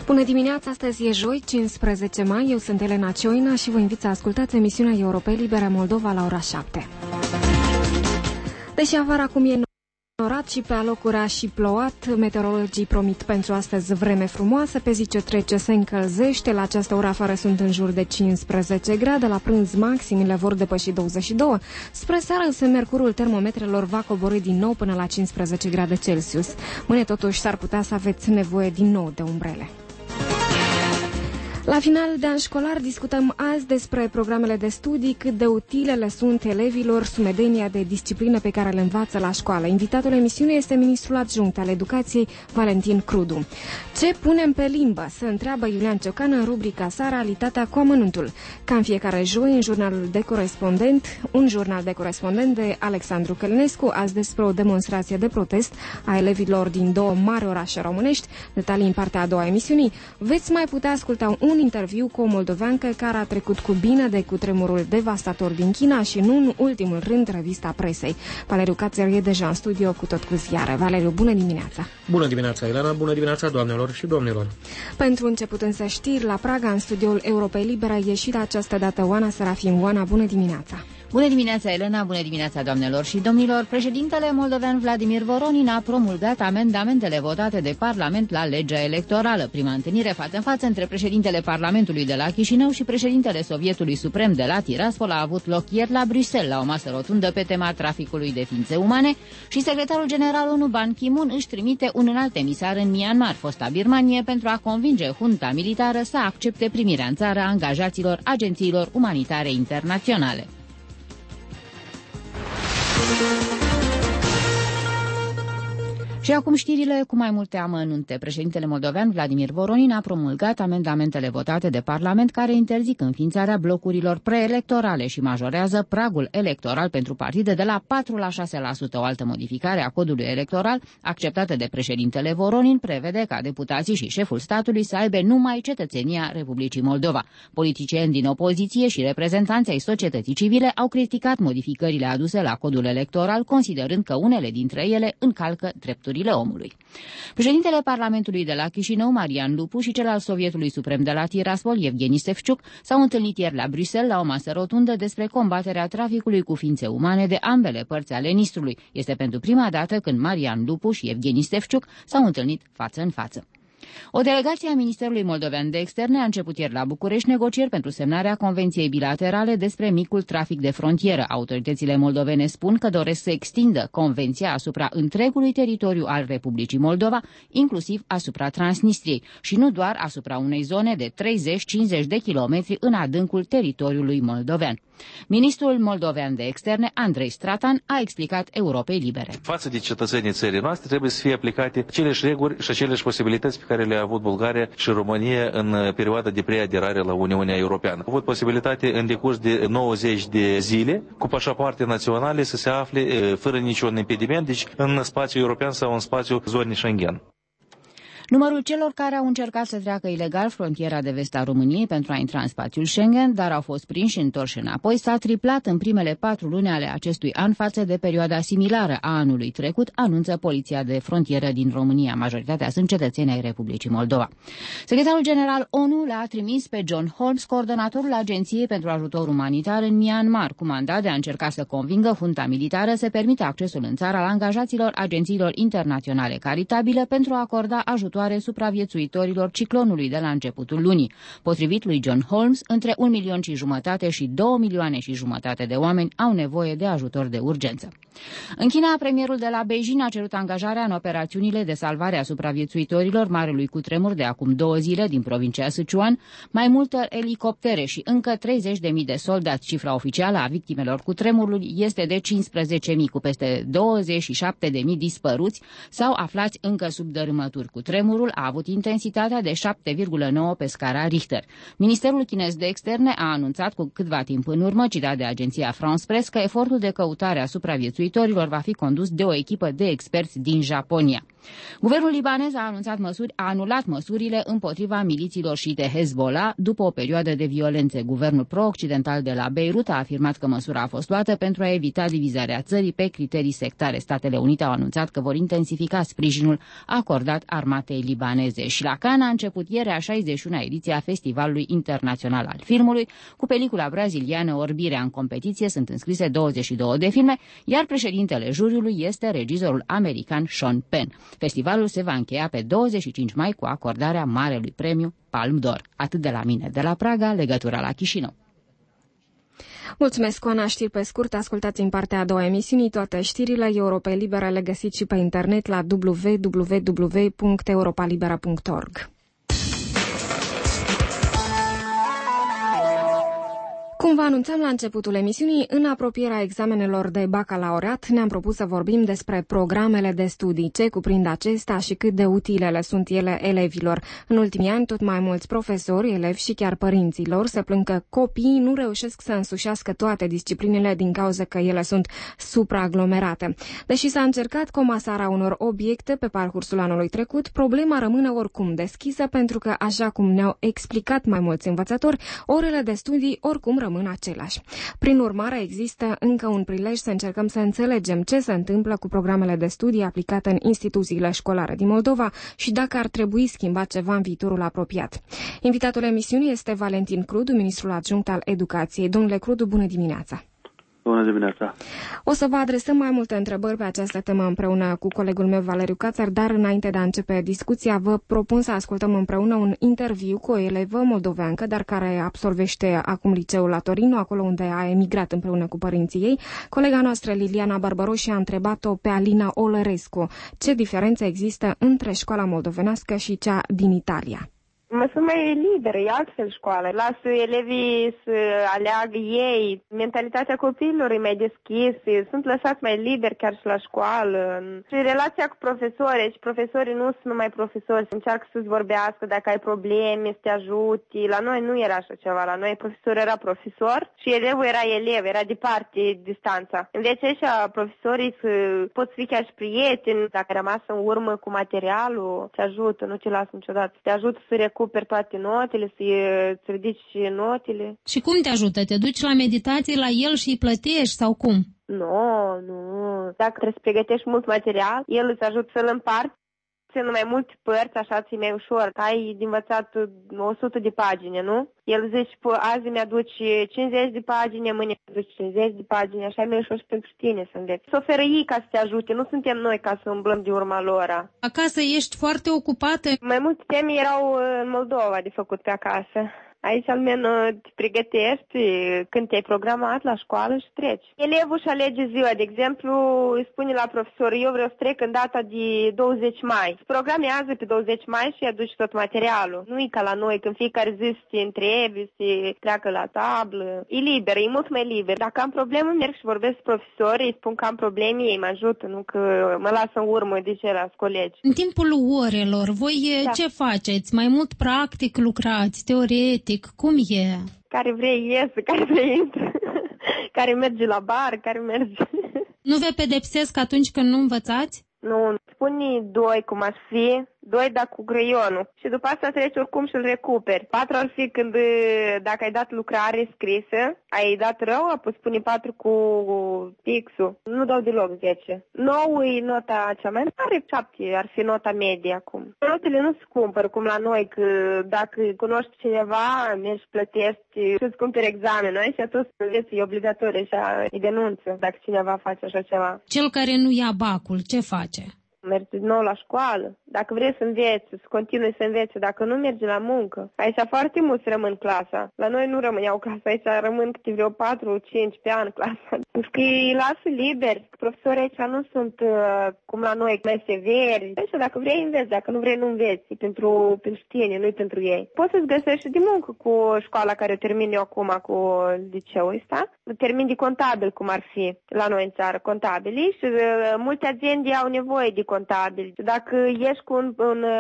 Bună dimineața, astăzi e joi, 15 mai, eu sunt Elena Cioina și vă invit să ascultați emisiunea Europei Libere Moldova la ora 7. Deși afară acum e norat și pe alocuri a și plouat, meteorologii promit pentru astăzi vreme frumoasă, pe zi ce trece se încălzește, la această oră afară sunt în jur de 15 grade, la prânz maximile vor depăși 22, spre seară însă mercurul termometrelor va coborî din nou până la 15 grade Celsius. Mâine totuși s-ar putea să aveți nevoie din nou de umbrele. La final de an școlar discutăm azi despre programele de studii, cât de utile le sunt elevilor, sumedenia de disciplină pe care le învață la școală. Invitatul emisiunii este ministrul adjunct al educației, Valentin Crudu. Ce punem pe limbă? Se întreabă Iulian Ciocan în rubrica sa Realitatea cu amănuntul. Ca în fiecare joi, în jurnalul de corespondent, un jurnal de corespondent de Alexandru Călinescu, azi despre o demonstrație de protest a elevilor din două mari orașe românești. Detalii în partea a doua emisiunii. Veți mai putea asculta un interviu cu o moldoveancă care a trecut cu bine de cutremurul devastator din China și, nu în ultimul rând, revista presei. Valeriu Cațer e deja în studio cu ziare. Valeriu, bună dimineața! Bună dimineața, Elena! Bună dimineața, doamnelor și domnilor! Pentru început însă știri, la Praga, în studioul Europei Libere, a ieșit această dată Oana Serafim. Oana, bună dimineața! Bună dimineața, Elena! Bună dimineața, doamnelor și domnilor! Președintele moldovean Vladimir Voronin a promulgat amendamentele votate de Parlament la legea electorală. Prima întâlnire față în față între președintele Parlamentului de la Chișinău și președintele Sovietului Suprem de la Tiraspol a avut loc ieri la Bruxelles, la o masă rotundă pe tema traficului de ființe umane, și secretarul general ONU Ban Ki-moon își trimite un înalt emisar în Myanmar, fosta Birmanie, pentru a convinge junta militară să accepte primirea în țară a angajaților agențiilor umanitare internaționale. Și acum știrile cu mai multe amănunte. Președintele moldovean Vladimir Voronin a promulgat amendamentele votate de Parlament care interzic înființarea blocurilor preelectorale și majorează pragul electoral pentru partide de la 4 la 6%. O altă modificare a codului electoral acceptată de președintele Voronin prevede ca deputații și șeful statului să aibă numai cetățenia Republicii Moldova. Politicieni din opoziție și reprezentanții ai societății civile au criticat modificările aduse la codul electoral, considerând că unele dintre ele încalcă drepturile omului. Președintele Parlamentului de la Chișinău, Marian Lupu, și cel al Sovietului Suprem de la Tiraspol, Evgeni Șefčuk, s-au întâlnit ieri la Bruxelles la o masă rotundă despre combaterea traficului cu ființe umane de ambele părți ale Nistrului. Este pentru prima dată când Marian Lupu și Evgeni Șefčuk s-au întâlnit față în față. O delegație a Ministerului Moldovean de Externe a început ieri la București negocieri pentru semnarea convenției bilaterale despre micul trafic de frontieră. Autoritățile moldovene spun că doresc să extindă convenția asupra întregului teritoriu al Republicii Moldova, inclusiv asupra Transnistriei, și nu doar asupra unei zone de 30-50 de kilometri în adâncul teritoriului moldovean. Ministrul moldovean de externe, Andrei Stratan, a explicat Europei Libere. Față de cetățenii țării noastre trebuie să fie aplicate aceleași reguli și aceleași posibilități pe care le-a avut Bulgaria și România în perioada de preaderare la Uniunea Europeană. Au avut posibilitate în decurs de 90 de zile cu pașapoarte naționale să se afle fără niciun impediment, deci în spațiul european sau în spațiul zonei Schengen. Numărul celor care au încercat să treacă ilegal frontiera de vest a României pentru a intra în spațiul Schengen, dar au fost prinși și întorși înapoi, s-a triplat în primele 4 luni ale acestui an față de perioada similară a anului trecut, anunță Poliția de Frontieră din România. Majoritatea sunt cetățeni ai Republicii Moldova. Secretarul general ONU l-a trimis pe John Holmes, coordonatorul Agenției pentru Ajutor Umanitar în Myanmar, cu mandat de a încerca să convingă junta militară să permită accesul în țară al angajaților agențiilor internaționale caritabile pentru a acorda ajutor supraviețuitorilor ciclonului de la începutul lunii. Potrivit lui John Holmes, între 1,5 milion și 2,5 milioane de oameni au nevoie de ajutor de urgență. În China, premierul de la Beijing a cerut angajarea în operațiunile de salvare a supraviețuitorilor marelui cutremur de acum 2 zile din provincia Sichuan, mai multe elicoptere și încă 30.000 de soldați. Cifra oficială a victimelor cutremurului este de 15.000, cu peste 27.000 dispăruți sau aflați încă sub dărâmături. Cutremurul a avut intensitatea de 7,9 pe scara Richter. Ministerul chinez de externe a anunțat cu câtva timp în urmă, citat de agenția France Press, că efortul de căutare a supraviețuitorilor va fi condus de o echipă de experți din Japonia. Guvernul libanez a anulat măsurile împotriva milițiilor șiite Hezbollah după o perioadă de violențe. Guvernul pro-occidental de la Beirut a afirmat că măsura a fost luată pentru a evita divizarea țării pe criterii sectare. Statele Unite au anunțat că vor intensifica sprijinul acordat armatei libaneze. Și la Cannes a început ieri a 61-a ediție a Festivalului Internațional al Filmului. Cu pelicula braziliană Orbirea în competiție sunt înscrise 22 de filme, iar președintele juriului este regizorul american Sean Penn. Festivalul se va încheia pe 25 mai cu acordarea Marelui Premiu Palme d'Or. Atât de la mine, de la Praga, legătura la Chișinău. Mulțumesc, Oana. Știri pe scurt. Ascultați în partea a doua emisiunii toate știrile. Europa Liberă le găsiți și pe internet la www.europalibera.org. Cum vă anunțam la începutul emisiunii, în apropierea examenelor de bacalaureat, ne-am propus să vorbim despre programele de studii, ce cuprind acestea și cât de utile le sunt ele elevilor. În ultimii ani, tot mai mulți profesori, elevi și chiar părinții lor se plâng că copiii nu reușesc să însușească toate disciplinele din cauza că ele sunt supraaglomerate. Deși s-a încercat comasarea unor obiecte pe parcursul anului trecut, problema rămâne oricum deschisă pentru că, așa cum ne-au explicat mai mulți învățători, orele de studii oricum rămân același. Prin urmare, există încă un prilej să încercăm să înțelegem ce se întâmplă cu programele de studii aplicate în instituțiile școlare din Moldova și dacă ar trebui schimbat ceva în viitorul apropiat. Invitatul emisiunii este Valentin Crudu, ministrul adjunct al Educației. Domnule Crudu, bună dimineața! Bună dimineața! O să vă adresăm mai multe întrebări pe această temă împreună cu colegul meu Valeriu Cațar, dar înainte de a începe discuția, vă propun să ascultăm împreună un interviu cu o elevă moldoveancă, dar care absolvește acum liceul la Torino, acolo unde a emigrat împreună cu părinții ei. Colega noastră, Liliana Barbaroși, a întrebat-o pe Alina Olărescu ce diferență există între școala moldovenească și cea din Italia. Sunt mai liberă, e altfel școală. Lasă elevii să aleagă ei. Mentalitatea copiilor e mai deschisă. Sunt lăsați mai liberi chiar și la școală. Și relația cu profesorii. Și profesorii nu sunt numai profesori. Încearcă să-ți vorbească dacă ai probleme, să te ajute. La noi nu era așa ceva. La noi profesorul era profesor și elevul era elev. Era departe distanța. Înveți așa profesorii să poți fi chiar și prieteni. Dacă ai rămas în urmă cu materialul, te ajută, nu te lasă niciodată. Te ajută să recuperi toate notele, să ridici notele. Și cum te ajută? Te duci la meditații la el și îi plătești sau cum? Nu. Dacă trebuie să pregătești mult material, el îți ajută să-l împarți în mai multe părți, așa ți-e mai ușor. Ai de învățat 100 de pagini, nu? El zice, azi mi-aduci 50 de pagini, mâine mi-aduci 50 de pagini, așa e mai ușor și pentru tine să înveți. Să oferă ei ca să te ajute, nu suntem noi ca să umblăm de urma lor. Acasă ești foarte ocupată? Mai multe teme erau în Moldova de făcut pe acasă. Aici, al menos, te pregătești când te-ai programat la școală și treci. Elevul își alege ziua. De exemplu, îi spune la profesor, eu vreau să trec în data de 20 mai. Se programează pe 20 mai și aduci tot materialul. Nu e ca la noi, când fiecare zi se întrebi, se treacă la tablă. E liber, e mult mai liber. Dacă am problemă, merg și vorbesc cu profesorii, îi spun că am probleme, ei mă ajută, nu că mă lasă în urmă de ceilalți colegi. În timpul orelor, voi ce faceți? Mai mult practic lucrați, teoretic? Cum e? Care vrei iese, care vrei intră, care merge la bar, care merge... Nu vă pedepsesc atunci când nu învățați? Nu, spune 2 cum ar fi, 2 dar cu greionul. Și după asta treci oricum și îl recuperi. 4 ar fi când, dacă ai dat lucrare scrisă, ai dat rău, apoi spune 4 cu pixul. Nu dau deloc 10. 9 e nota cea mai mare, 7 ar fi nota medie acum. Notele nu se cumpără cum la noi, că dacă cunoști cineva, mergi plătești și îți cumperi examenul și atunci e obligatoriu și îi denunță dacă cineva face așa ceva. Cel care nu ia bacul, ce face? Mergi din nou la școală. Dacă vrei să înveți, să continui să înveți, dacă nu mergi la muncă. Aici foarte mulți rămân clasa. La noi nu rămâneau clasa, aici rămân câte vreo 4-5 pe an clasa. Pentru că îi lasă liberi. Profesorii aici nu sunt cum la noi, mai severi. Deci dacă vrei înveți, dacă nu vrei nu înveți. E pentru tine, nu pentru ei. Poți să-ți găsești de muncă cu școala care termin eu acum cu liceul ăsta. Termin de contabil, cum ar fi la noi în țară, contabili. Și multe agenții au nevoie de contabili. Dacă ești cu un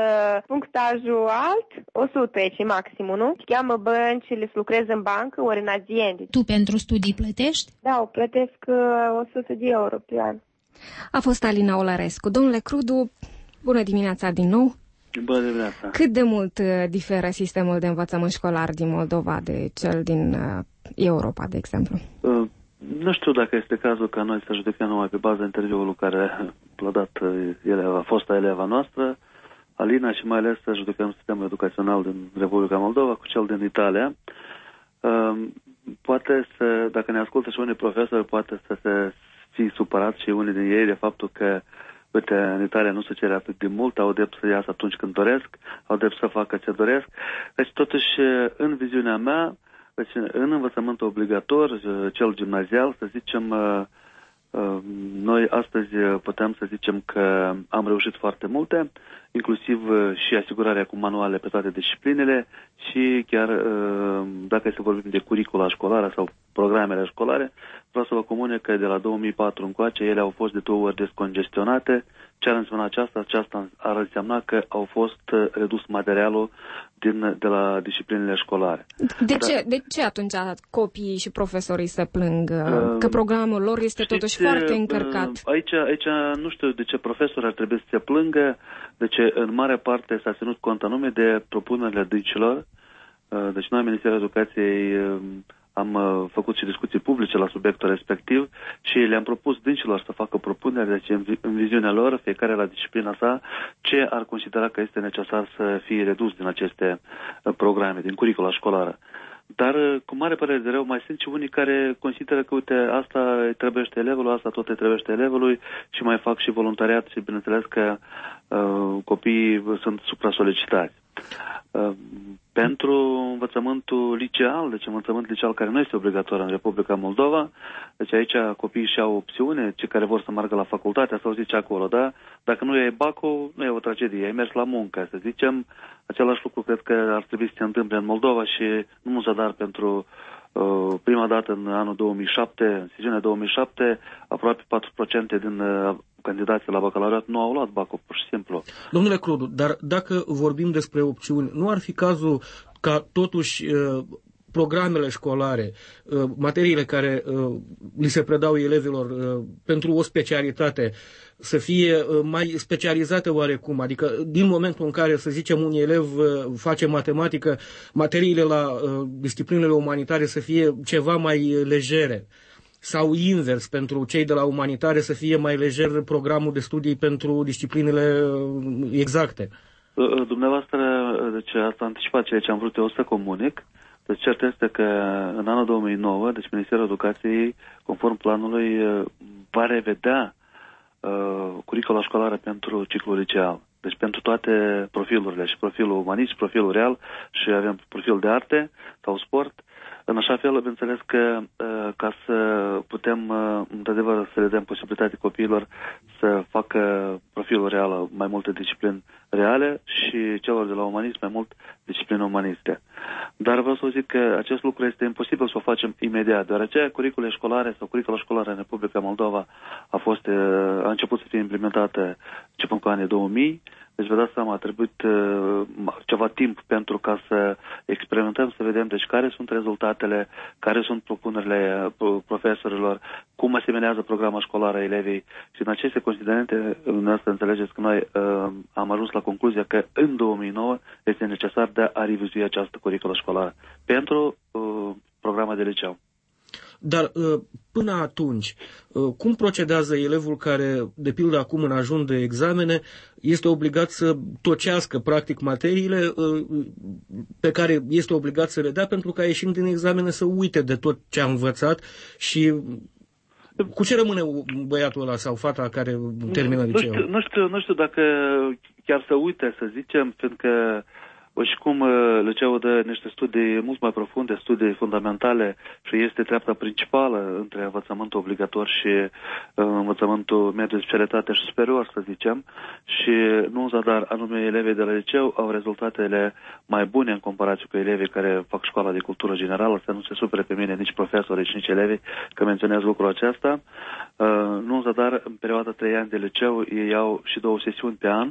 punctajul alt, 100 e maximul, nu? Se cheamă băncile, să lucrezi în bancă, ori în aziende. Tu pentru studii plătești? Da, plătesc 100 de euro pe an. A fost Alina Olărescu. Domnule Crudu, Bună dimineața din nou! Bună dimineața! Cât de mult diferă sistemul de învățământ școlar din Moldova de cel din Europa, de exemplu? Nu știu dacă este cazul ca noi să judecăm numai pe baza interviului care l-a dat fosta eleva noastră, Alina, și mai ales să judecăm sistemul educațional din Republica Moldova cu cel din Italia. Poate să, dacă ne ascultă și unii profesori, poate să se fi supărat și unii din ei de faptul că, uite, în Italia nu se cere atât de mult, au drept să iasă atunci când doresc, au drept să facă ce doresc. Deci, totuși, în viziunea mea, deci, în învățământul obligator, cel gimnazial, să zicem, noi astăzi putem să zicem că am reușit foarte multe, inclusiv și asigurarea cu manuale pe toate disciplinele și chiar dacă să vorbim de curicula școlară sau programele școlare, vreau să vă comunic că de la 2004 încoace ele au fost de 2 ori descongestionate. Ce ar însemna aceasta? Aceasta ar însemna că au fost redus materialul de la disciplinele școlare. De ce atunci copiii și profesorii se plâng că programul lor este totuși foarte încărcat? Aici nu știu de ce profesori ar trebui să se plângă, de ce în mare parte s-a ținut cont anume de propunerile dâncilor. Deci noi, Ministerul Educației, am făcut și discuții publice la subiectul respectiv și le-am propus dâncilor să facă propuneri, deci în viziunea lor, fiecare la disciplina sa, ce ar considera că este necesar să fie redus din aceste programe, din curicula școlară. Dar, cu mare părere de rău, mai sunt și unii care consideră că, uite, asta îi trebuiește elevului, asta tot îi trebuiește elevului și mai fac și voluntariat și, bineînțeles, că copiii sunt supra-solicitați. Pentru învățământul liceal, deci învățământ liceal care nu este obligatoriu în Republica Moldova, deci aici copiii și-au opțiune, cei care vor să meargă la facultate, asta o zice acolo, da? Dacă nu e bacul, nu e o tragedie, ai mers la muncă, să zicem. Același lucru cred că ar trebui să se întâmple în Moldova și nu zadar pentru prima dată în anul 2007, în sesiunea 2007, aproape 4% din candidații la bacalaureat nu au luat bacul, pur și simplu. Domnule Crudu, dar dacă vorbim despre opțiuni, nu ar fi cazul ca totuși programele școlare, materiile care li se predau elevilor pentru o specialitate, să fie mai specializate oarecum? Adică din momentul în care, să zicem, un elev face matematică, materiile la disciplinele umanitare să fie ceva mai legere. Sau invers, pentru cei de la umanitare să fie mai lejer programul de studii pentru disciplinele exacte. Dumneavoastră, deci asta a anticipat ceea ce am vrut eu să comunic. Deci cert este că în anul 2009, deci Ministerul Educației, conform planului, va revedea curicula școlară pentru ciclul liceal. Deci pentru toate profilurile, și profilul umanist, și profilul real, și avem profil de arte sau sport, în așa fel, bineînțeles că ca să putem, într-adevăr, să le dăm posibilitatea copiilor să facă profilul real mai multe discipline reale și celor de la umanism mai mult discipline umaniste. Dar vreau să zic că acest lucru este imposibil să o facem imediat, deoarece curicule școlare sau curicula școlară în Republica Moldova a început să fie implementată începând cu anii 2000. Deci vă dați seama, a trebuit ceva timp pentru ca să experimentăm, să vedem deci care sunt rezultatele, care sunt propunerile profesorilor, cum asimilează programa școlară a elevii. Și în aceste considerente, dumneavoastră înțelegeți că noi am ajuns la concluzia că în 2009 este necesar de a revizui această curiculă școlară pentru programa de liceu. Dar până atunci, cum procedează elevul care, de pildă acum în ajun de examene, este obligat să tocească practic materiile pe care este obligat să le dea pentru ca ieșind din examene să uite de tot ce a învățat și cu ce rămâne băiatul ăla sau fata care termină liceul? Nu știu dacă chiar să uite, să zicem, fiindcă și cum liceul dă niște studii mult mai profunde, studii fundamentale și este treapta principală între învățământul obligator și învățământul mediu de specialitate și superior, să zicem, și nu în zadar anume elevii de la liceu au rezultatele mai bune în comparație cu elevii care fac școala de cultură generală, să nu se supere pe mine nici profesorii, nici elevii că menționez lucrul acesta. Nu în zadar, în perioada 3 ani de liceu, ei au și 2 sesiuni pe an,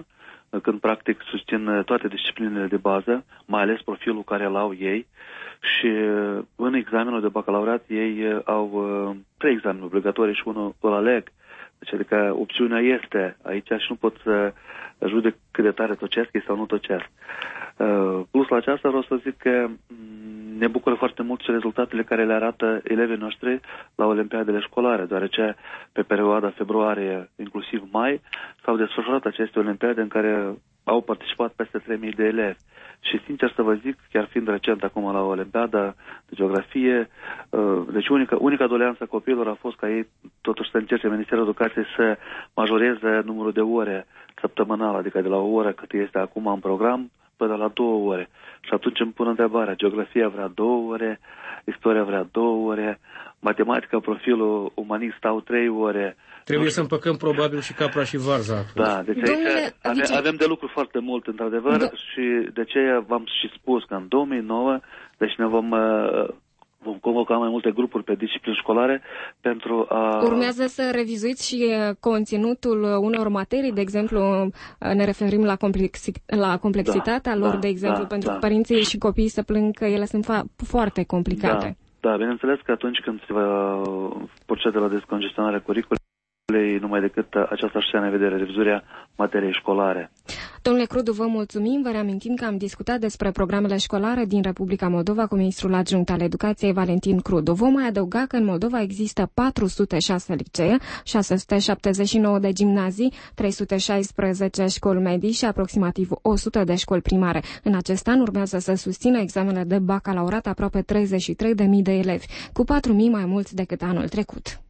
când practic susțin toate disciplinele de bază, mai ales profilul care îl au ei. Și în examenul de bacalaureat ei au 3 examene obligatorii și unul îl aleg. Deci, adică opțiunea este aici și nu pot să judec cât de tare tocesc sau nu tocesc. Plus la aceasta vreau să zic că ne bucură foarte mult și rezultatele care le arată elevii noștri la olimpiadele școlare, deoarece pe perioada februarie, inclusiv mai, s-au desfășurat aceste olimpiade în care au participat peste 3.000 de elevi. Și sincer să vă zic, chiar fiind recent acum la Olimpiada de Geografie, deci unica doleanță a copiilor a fost ca ei totuși să încerce Ministerul Educației să majoreze numărul de ore săptămânal, adică de la o oră cât este acum în program, până la 2 ore. Și atunci îmi pun întrebarea, geografia vrea 2 ore, istoria vrea 2 ore, matematica, profilul umanist stau 3 ore. Trebuie să împăcăm probabil și capra și varza. Da, deci aici avem de lucru foarte mult, într-adevăr, și de aceea v-am și spus că în 2009, deci ne vom convoca mai multe grupuri pe discipline școlare pentru a... Urmează să revizuiți și conținutul unor materii, de exemplu, ne referim la complexitatea lor, de exemplu, pentru că părinții și copiii se plâng că ele sunt foarte complicate. Da, bineînțeles că atunci când se va procede la descongestionarea curriculei, numai decât aceasta și în vedere revizuirea materiei școlare. Domnule Crudu, vă mulțumim. Vă reamintim că am discutat despre programele școlare din Republica Moldova cu ministrul adjunct al educației Valentin Crudu. Vom mai adăuga că în Moldova există 406 licee, 679 de gimnazii, 316 școli medii și aproximativ 100 de școli primare. În acest an urmează să susțină examenele de bacalaureat aproape 33.000 de elevi, cu 4.000 mai mulți decât anul trecut.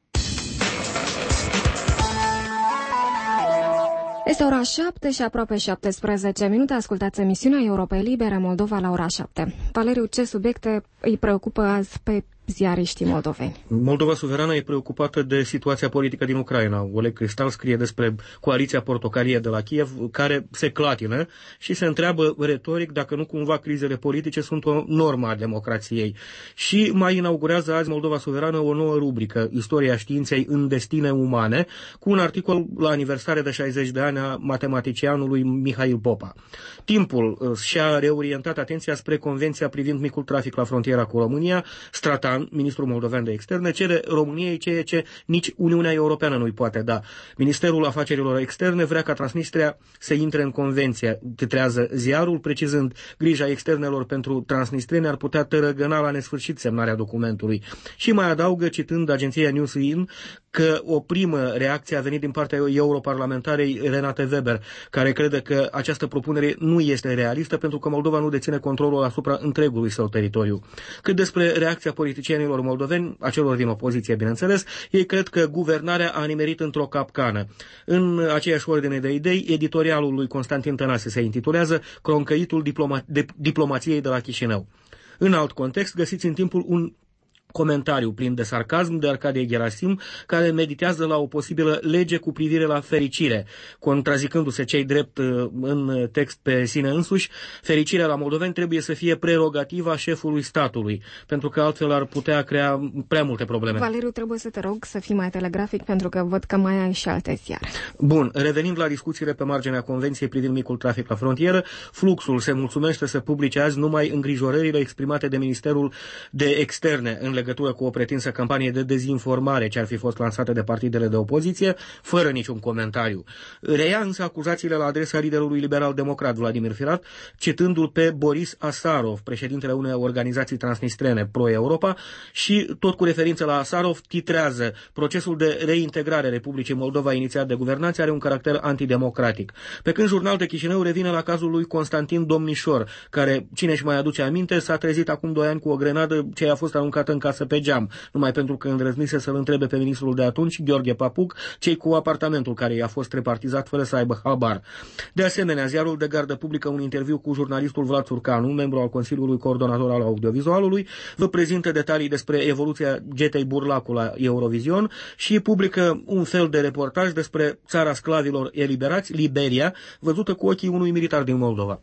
Este ora 7 și aproape 17 minute. Ascultați emisiunea Europei Libere Moldova la ora 7. Valeriu, ce subiecte îi preocupă azi pe ziariștii moldoveni? Moldova Suverană e preocupată de situația politică din Ucraina. Oleg Cristal scrie despre coaliția portocalie de la Kiev, care se clatină și se întreabă retoric dacă nu cumva crizele politice sunt o normă a democrației. Și mai inaugurează azi Moldova Suverană o nouă rubrică, Istoria științei în destine umane, cu un articol la aniversare de 60 de ani a matematicianului Mihail Popa. Timpul și-a reorientat atenția spre Convenția privind micul trafic la frontiera cu România. Stratan, ministrul moldovean de externe, cere României ceea ce nici Uniunea Europeană nu-i poate da. Ministerul Afacerilor Externe vrea ca Transnistria să intre în convenție. Titrează ziarul, precizând, grija externelor pentru transnistreni ar putea tărăgăna la nesfârșit semnarea documentului. Și mai adaugă, citând agenția Newsweek, că o primă reacție a venit din partea europarlamentarei Renate Weber, care crede că această propunere nu este realistă pentru că Moldova nu deține controlul asupra întregului său teritoriu. Cât despre reacția politicienilor moldoveni, a celor din opoziție, bineînțeles, ei cred că guvernarea a nimerit într-o capcană. În aceeași ordine de idei, editorialul lui Constantin Tănase se intitulează Croncăitul diplomației de la Chișinău. În alt context, găsiți în timpul un comentariu plin de sarcasm de Arcadie Gerasim, care meditează la o posibilă lege cu privire la fericire, contrazicându-se cei drept în text pe sine însuși. Fericirea la moldoveni trebuie să fie prerogativa șefului statului, pentru că altfel ar putea crea prea multe probleme. Valeriu, trebuie să te rog să fii mai telegrafic, pentru că văd că mai ai și alte ziare. Bun, revenind la discuțiile pe marginea Convenției privind micul trafic la frontieră, Fluxul se mulțumește să publice azi numai îngrijorările exprimate de Ministerul de Externe în legătură cu o pretinsă campanie de dezinformare ce ar fi fost lansată de partidele de opoziție, fără niciun comentariu. Reia însă acuzațiile la adresa liderului liberal-democrat Vladimir Filat, citându-l pe Boris Asarov, președintele unei organizații transnistrene pro-Europa, și tot cu referință la Asarov titrează: procesul de reintegrare Republicii Moldova inițiat de guvernanți are un caracter antidemocratic. Pe când Jurnal de Chișinău revine la cazul lui Constantin Domnișor, care, cine își mai aduce aminte, s-a trezit acum 2 ani cu o grenadă ce i-a fost aruncată în casă pe geam, numai pentru că îndrăznise să-l întrebe pe ministrul de atunci, Gheorghe Papuc, cei cu apartamentul care i-a fost repartizat fără să aibă habar. De asemenea, ziarul de gardă publică un interviu cu jurnalistul Vlad Țurcanu, membru al Consiliului Coordonator al Audiovizualului, vă prezintă detalii despre evoluția Getei Burlacu la Eurovision și publică un fel de reportaj despre țara sclavilor eliberați, Liberia, văzută cu ochii unui militar din Moldova.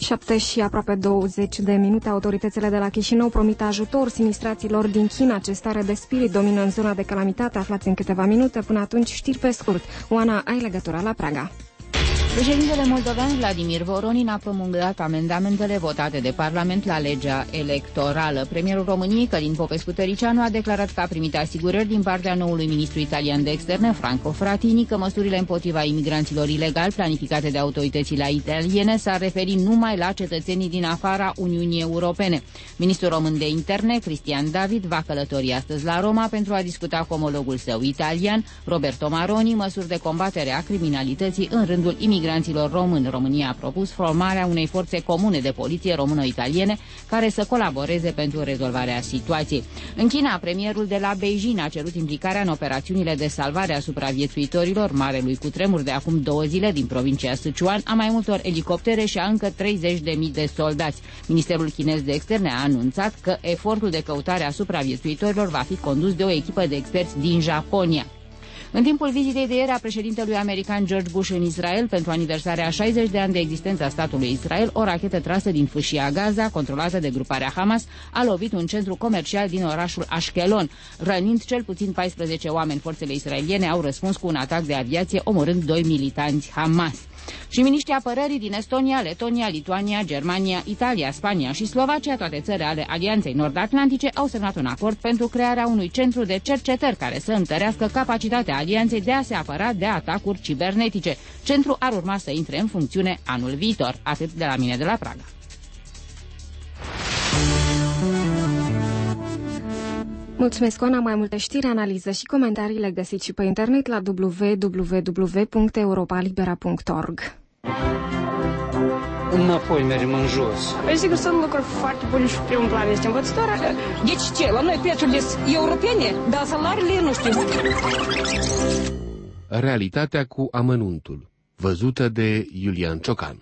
7 și aproape 20 de minute, autoritățile de la Chișinău promit ajutor sinistraților din China. Ce stare de spirit domină în zona de calamitate? Aflați în câteva minute. Până atunci, știri pe scurt. Oana, ai legătura la Praga. Președintele moldovean Vladimir Voronin a promulgat amendamentele votate de Parlament la legea electorală. Premierul României, Călin Popescu-Tăricianu, a declarat că a primit asigurări din partea noului ministru italian de externe, Franco Frattini, că măsurile împotriva imigranților ilegali planificate de autoritățile italiene s-ar referi numai la cetățenii din afara Uniunii Europene. Ministrul român de interne, Cristian David, va călători astăzi la Roma pentru a discuta cu omologul său italian, Roberto Maroni, măsuri de combatere a criminalității în rândul imigranților români. România a propus formarea unei forțe comune de poliție româno-italiene care să colaboreze pentru rezolvarea situației. În China, premierul de la Beijing a cerut implicarea în operațiunile de salvare a supraviețuitorilor marelui cutremur de acum 2 zile din provincia Sichuan, a mai multor elicoptere și a încă 30.000 de soldați. Ministerul chinez de externe a anunțat că efortul de căutare a supraviețuitorilor va fi condus de o echipă de experți din Japonia. În timpul vizitei de ieri a președintelui american George Bush în Israel pentru aniversarea a 60 de ani de existență a statului Israel, o rachetă trasă din fâșia Gaza, controlată de gruparea Hamas, a lovit un centru comercial din orașul Ashkelon, rănind cel puțin 14 oameni. Forțele israeliene au răspuns cu un atac de aviație, omorând 2 militanți Hamas. Și miniștrii apărării din Estonia, Letonia, Lituania, Germania, Italia, Spania și Slovacia, toate țările ale Alianței Nord-Atlantice, au semnat un acord pentru crearea unui centru de cercetări care să întărească capacitatea Alianței de a se apăra de atacuri cibernetice. Centrul ar urma să intre în funcțiune anul viitor. Atât de la mine de la Praga. Mulțumesc, Oana. Mai multe știri, analiză și comentarii le găsiți și pe internet la www.europalibera.org. Înapoi mergem în jos. Sigur, sunt lucruri foarte bune și primul plan este învățătoarea. Deci ce? La noi prețurile sunt europene, dar salariile nu știu. Realitatea cu amănuntul, văzută de Iulian Ciocan.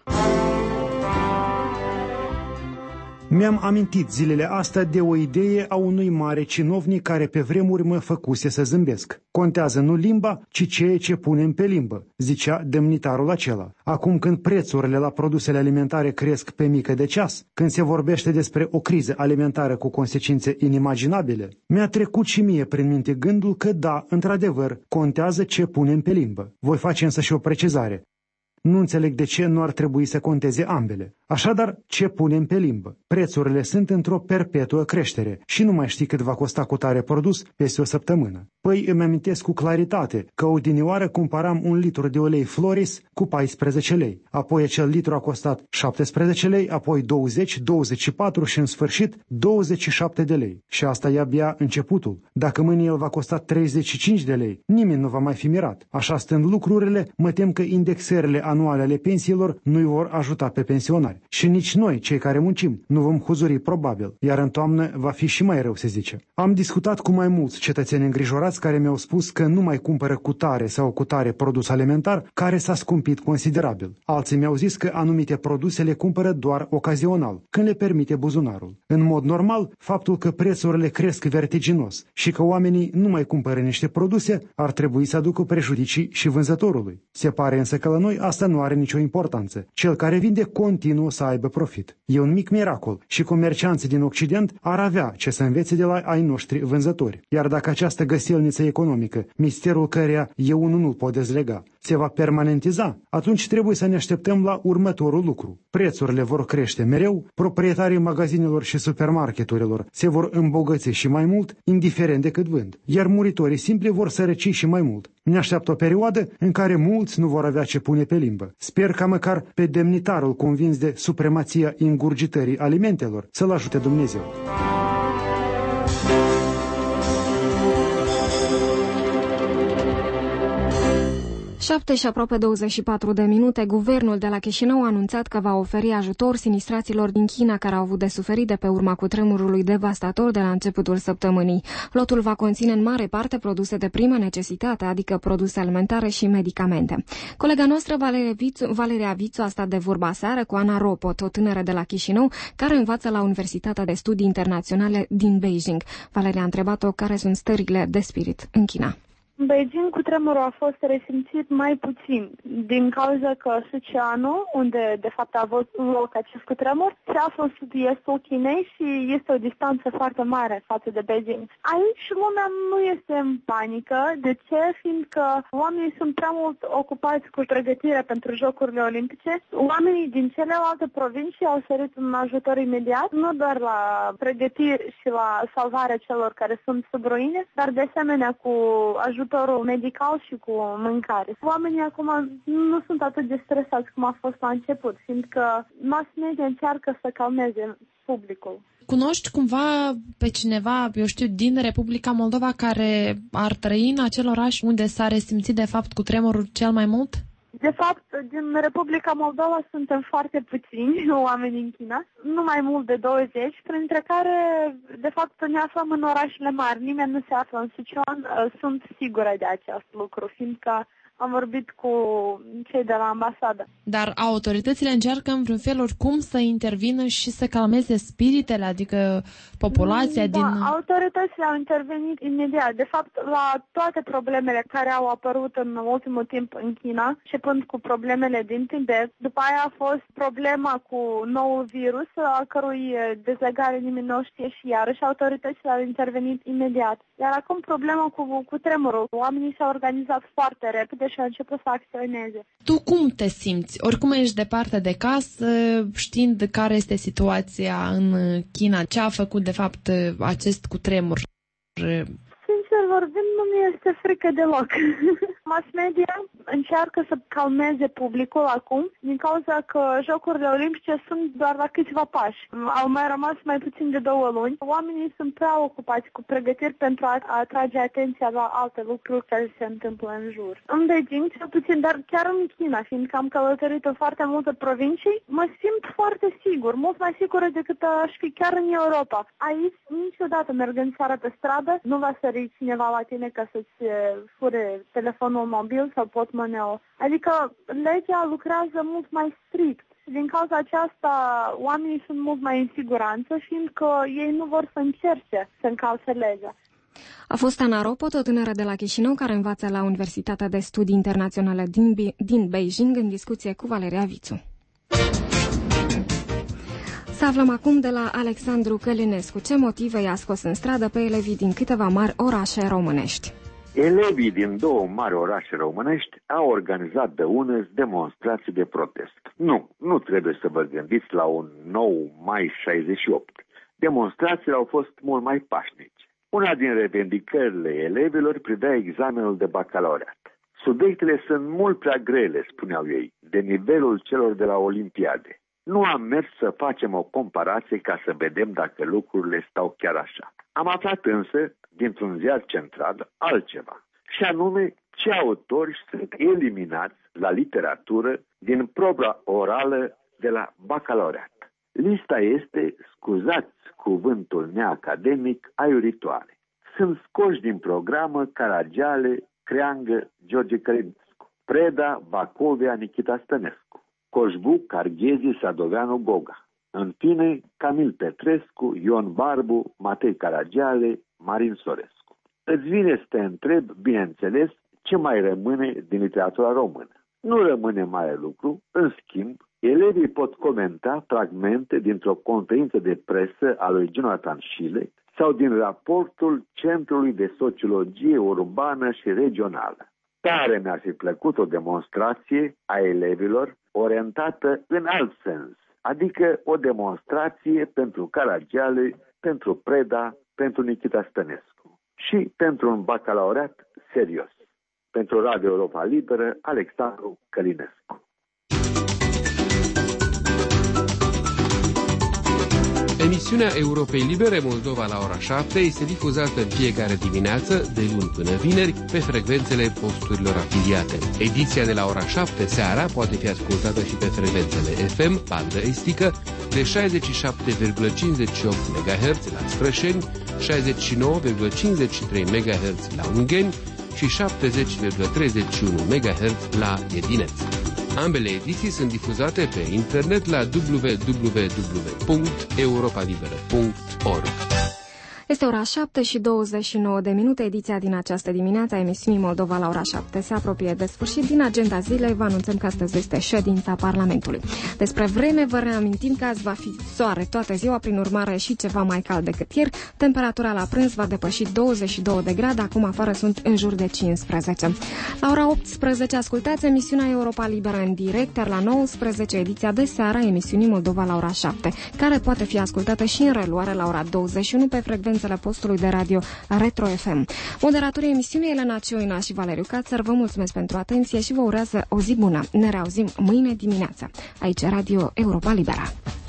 Mi-am amintit zilele astea de o idee a unui mare cinovnic care pe vremuri mă făcuse să zâmbesc. Contează nu limba, ci ceea ce punem pe limbă, zicea demnitarul acela. Acum când prețurile la produsele alimentare cresc pe mică de ceas, când se vorbește despre o criză alimentară cu consecințe inimaginabile, mi-a trecut și mie prin minte gândul că da, într-adevăr, contează ce punem pe limbă. Voi face însă și o precizare. Nu înțeleg de ce nu ar trebui să conteze ambele. Așadar, ce punem pe limbă? Prețurile sunt într-o perpetuă creștere și nu mai știi cât va costa cutare produs peste o săptămână. Păi îmi amintesc cu claritate că odinioară cumpăram un litru de ulei Floris cu 14 lei. Apoi acel litru a costat 17 lei, apoi 20, 24 și în sfârșit 27 de lei. Și asta e abia începutul. Dacă mâine el va costa 35 de lei, nimeni nu va mai fi mirat. Așa stând lucrurile, mă tem că indexările anuale ale pensiilor nu-i vor ajuta pe pensionari. Și nici noi, cei care muncim, nu vom huzuri probabil, iar în toamnă va fi și mai rău, se zice. Am discutat cu mai mulți cetățeni îngrijorați care mi-au spus că nu mai cumpără cutare sau cutare produs alimentar care s-a scumpit considerabil. Alții mi-au zis că anumite produse le cumpără doar ocazional, când le permite buzunarul. În mod normal, faptul că prețurile cresc vertiginos și că oamenii nu mai cumpără niște produse ar trebui să aducă prejudicii și vânzătorului. Se pare însă că la noi asta nu are nicio importanță. Cel care vinde continuă să aibă profit. E un mic miracol și comercianții din Occident ar avea ce să învețe de la ai noștri vânzători. Iar dacă această găselniță economică, misterul căreia eu nu-l pot dezlega, se va permanentiza, atunci trebuie să ne așteptăm la următorul lucru. Prețurile vor crește mereu, proprietarii magazinelor și supermarketurilor se vor îmbogăți și mai mult, indiferent de cât vând, iar muritorii simpli vor sărăci și mai mult. Ne așteaptă o perioadă în care mulți nu vor avea ce pune pe limbă. Sper ca măcar pe demnitarul convins de supremația ingurgitării alimentelor să-l ajute Dumnezeu. 7 și aproape 24 de minute, guvernul de la Chișinău a anunțat că va oferi ajutor sinistraților din China care au avut de suferit de pe urma cutremurului devastator de la începutul săptămânii. Lotul va conține în mare parte produse de primă necesitate, adică produse alimentare și medicamente. Colega noastră, Valeria Vițu, a stat de vorba aseară cu Ana Ropot, o tânără de la Chișinău, care învață la Universitatea de Studii Internaționale din Beijing. Valeria a întrebat-o care sunt stările de spirit în China. În Beijing, cutremurul a fost resimțit mai puțin, din cauza că Sichuanul, unde de fapt a avut loc acest cutremur, se află în sud-estul Chinei și este o distanță foarte mare față de Beijing. Aici lumea nu este în panică. De ce? Fiindcă oamenii sunt prea mult ocupați cu pregătirea pentru Jocurile Olimpice. Oamenii din celelalte provincii au sărit în ajutor imediat, nu doar la pregătiri și la salvarea celor care sunt sub ruine, dar de asemenea cu ajutorul medical și cu mâncare. Oamenii acum nu sunt atât de stresați cum a fost la început, fiindcă mass media încearcă să calmeze publicul. Cunoști cumva pe cineva, eu știu, din Republica Moldova care ar trăi în acel oraș unde s-a resimțit de fapt cutremurul cel mai mult? De fapt, din Republica Moldova suntem foarte puțini oameni în China, nu mai mult de 20, printre care, de fapt, ne aflăm în orașele mari. Nimeni nu se află în Sichuan, sunt sigură de acest lucru, fiindcă am vorbit cu cei de la ambasadă. Dar autoritățile încearcă în vreun fel oricum să intervină și să calmeze spiritele, adică populația din... Autoritățile au intervenit imediat. De fapt, la toate problemele care au apărut în ultimul timp în China, începând cu problemele din Tibet, după aia a fost problema cu noul virus, a cărui dezlegare nimeni nu știe și iarăși autoritățile au intervenit imediat. Iar acum problema cu tremurul. Oamenii s-au organizat foarte repede și a început să acționeze. Tu cum te simți? Oricum ești departe de casă, știind care este situația în China, ce a făcut de fapt acest cutremur? Sincer vorbind, nu mi este frică deloc. Mass media încearcă să calmeze publicul acum, din cauza că Jocurile Olimpice sunt doar la câțiva pași. Au mai rămas mai puțin de 2 luni. Oamenii sunt prea ocupați cu pregătiri pentru a atrage atenția la alte lucruri care se întâmplă în jur. În Beijing, cel puțin, dar chiar în China, fiindcă am călătorit în foarte multe provincii, mă simt foarte sigur, mult mai sigură decât aș fi chiar în Europa. Aici, niciodată mergând seara pe stradă, nu va sări cineva la tine ca să-ți fure telefonul mobil sau portmoneul. Adică legea lucrează mult mai strict. Din cauza aceasta, oamenii sunt mult mai în siguranță, fiindcă ei nu vor să încerce să încalce legea. A fost Ana Ropot, o tânără de la Chișinău care învață la Universitatea de Studii Internaționale din Beijing, în discuție cu Valeria Vițu. Să aflăm acum de la Alexandru Călinescu ce motive i-a scos în stradă pe elevii din câteva mari orașe românești. Elevii din 2 mari orașe românești au organizat de unele demonstrații de protest. Nu trebuie să vă gândiți la un nou mai 68. Demonstrațiile au fost mult mai pașnice. Una din revendicările elevilor privea examenul de bacalaureat. Subiectele sunt mult prea grele, spuneau ei, de nivelul celor de la Olimpiade. Nu am mers să facem o comparație ca să vedem dacă lucrurile stau chiar așa. Am aflat însă, dintr-un ziar central, altceva, și anume ce autori sunt eliminați la literatură din proba orală de la bacalaureat. Lista este, scuzați cuvântul neacademic, aiuritoare. Sunt scoși din programă Caragiale, Creangă, George Călinescu, Preda, Bacovia, Nichita Stănescu, Coșbuc, Carghezi, Sadoveanu, Goga. În fine, Camil Petrescu, Ion Barbu, Matei Caragiale, Marin Sorescu. Îți vine să te întreb, bineînțeles, ce mai rămâne din literatura română. Nu rămâne mare lucru, în schimb, elevii pot comenta fragmente dintr-o conferință de presă a lui Jonathan Schiele sau din raportul Centrului de Sociologie Urbană și Regională. Tare mi-ar fi plăcut o demonstrație a elevilor orientată în alt sens, adică o demonstrație pentru Caragiale, pentru Preda, pentru Nichita Stănescu și pentru un bacalaureat serios. Pentru Radio Europa Liberă, Alexandru Călinescu. Emisiunea Europei Libere Moldova la ora 7 este difuzată în fiecare dimineață, de luni până vineri, pe frecvențele posturilor afiliate. Ediția de la ora 7 seara poate fi ascultată și pe frecvențele FM, bandă estică, de 67,58 MHz la Sprășeni, 69,53 MHz la Ungheni și 70,31 MHz la Edineț. Ambele ediții sunt difuzate pe internet la www.europalibera.org. Este ora 7:29, ediția din această dimineață a emisiunii Moldova la ora 7 se apropie de sfârșit. Din agenda zilei vă anunțăm că astăzi este ședința Parlamentului. Despre vreme vă reamintim că azi va fi soare toată ziua, prin urmare și ceva mai cald decât ieri. Temperatura la prânz va depăși 22 de grade, acum afară sunt în jur de 15. La ora 18 ascultați emisiunea Europa Liberă în direct, iar la 19 ediția de seară a emisiunii Moldova la ora 7, care poate fi ascultată și în reluare la ora 21 pe frecvențele postului de radio Retro FM. Moderatorii emisiunii Elena Cioina și Valeriu Cațăr vă mulțumesc pentru atenție și vă urează o zi bună. Ne reauzim mâine dimineață. Aici Radio Europa Liberă.